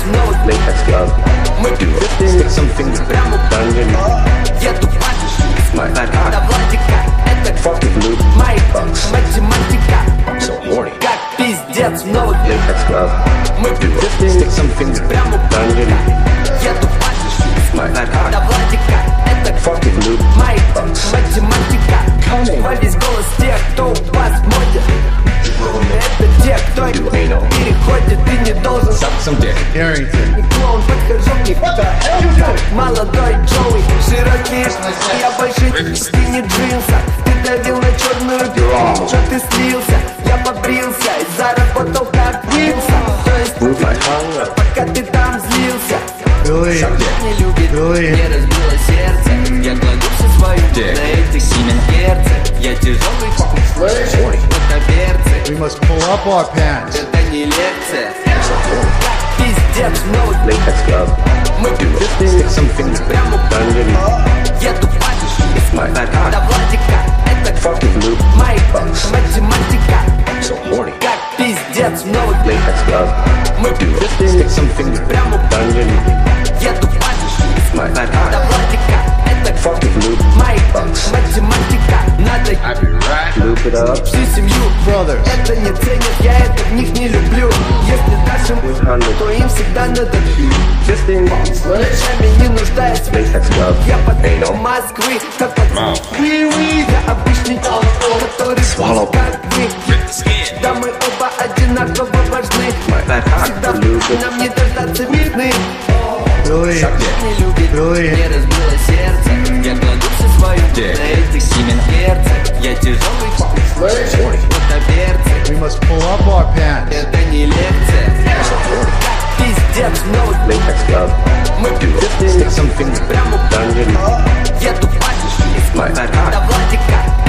снова Latex glove. мы пьем Stick some fingers прямо underneath. я тупо My до cock. Владика. Это Fucking loop. мои математика. I'm so horny. Как пиздец снова Latex glove. мы пьем Stick some fingers прямо underneath. я тупо My до cock. Владика. Это Fucking loop. мои математика. Во весь голос тех, кто у вас в моде. Это те, кто переходит, ты не должен. Suck some dick. Не клоун, подхожу к них. Молодой Джоуи, широкие штаны. Я больше скини джинса. Ты давил на черную, что ты слился. Я побрился и заработал как Вилса. То есть Move my tongue up. пока ты там злился. Suck dick. Не любит, мне разбило сердце. Я кладу всю свою Dick. на этих герцах. Я тяжелый, Horny. коперцы. We must pull up our pants. Это не лекция. Пиздец, снова Latex glove. мы пьем Stick some fingers прямо underneath. я тупо My до cock. Владика. Это Fucking loop. мои математика. I'm so horny. Как пиздец, снова Latex glove. мы пьем Stick some fingers прямо underneath. я тупо My до cock. Владика. Это Fucking loop. мои математика. Надо Loop it up. всю семью. Brothers. Это не ценят, я это в них не люблю. Если дашь им, то им всегда надо. Fisting. Плечами не нуждаясь в Latex glove. я под Anal. Москвы, как от я обычный человек, который Swallow. как вы. Да мы оба одинаково важны. Всегда нам не дождаться весны. Billy. Suck dick. Не любит, Billy. мне разбило сердце. Я кладу всю свою Dick. на этих герцах. Я тяжелый, Horny. коперцы. We must pull up our pants. Это не лекция. Пиздец, снова Latex glove. мы пьем Stick some fingers прямо underneath. я тупо My до cock. Владика.